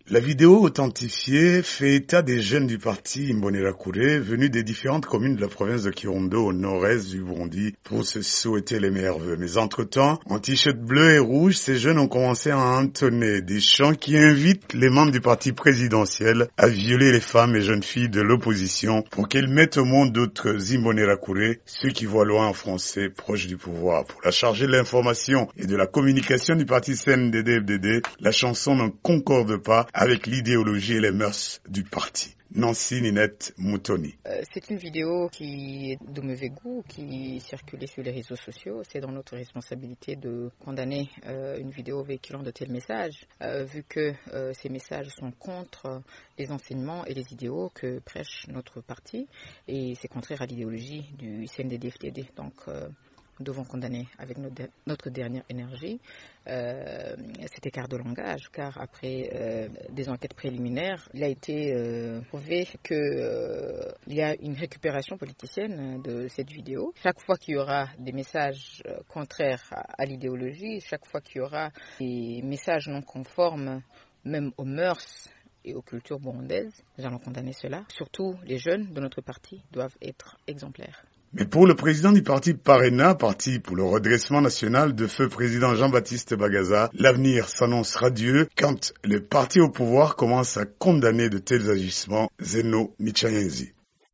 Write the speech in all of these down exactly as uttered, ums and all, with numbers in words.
La vidéo authentifiée fait état des jeunes du parti Imbonerakure venus des différentes communes de la province de Kirundo au nord-est du Burundi pour se souhaiter les meilleurs vœux. Mais entre-temps, en t-shirt bleu et rouge, ces jeunes ont commencé à entonner des chants qui invitent les membres du parti présidentiel à violer les femmes et jeunes filles de l'opposition pour qu'ils mettent au monde d'autres Imbonerakure, ceux qui voient loin en français proche du pouvoir. Pour la chargée de l'information et de la communication du parti C N D D F D D, la chanson ne concorde pas avec l'idéologie et les mœurs du parti. Nancy Ninette Moutoni. Euh, c'est une vidéo qui est de mauvais goût, qui circulait sur les réseaux sociaux. C'est dans notre responsabilité de condamner euh, une vidéo véhiculant de tels messages, euh, vu que euh, ces messages sont contre les enseignements et les idéaux que prêche notre parti, et c'est contraire à l'idéologie du C N D D F D D. Donc, euh, nous devons condamner avec notre, notre dernière énergie euh, cet écart de langage, car après euh, des enquêtes préliminaires, il a été euh, prouvé qu'il euh, y a une récupération politicienne de cette vidéo. Chaque fois qu'il y aura des messages contraires à, à l'idéologie, chaque fois qu'il y aura des messages non conformes, même aux mœurs et aux cultures burundaises, nous allons condamner cela. Surtout, les jeunes de notre parti doivent être exemplaires. Mais pour le président du parti Parena, parti pour le redressement national de feu président Jean-Baptiste Bagaza, l'avenir s'annonce radieux quand le parti au pouvoir commence à condamner de tels agissements. Zeno Michayenzi.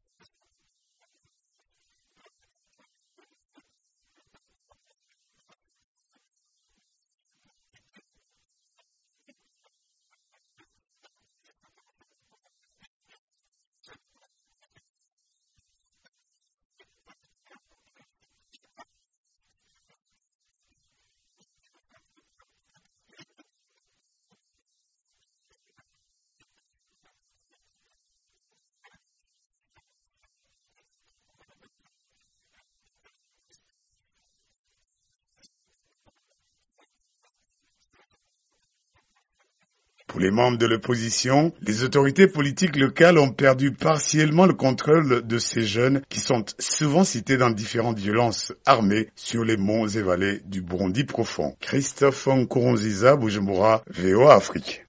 Pour les membres de l'opposition, les autorités politiques locales ont perdu partiellement le contrôle de ces jeunes qui sont souvent cités dans différentes violences armées sur les monts et vallées du Burundi profond. Christophe Nkurunziza, Bujumbura, V O A Afrique.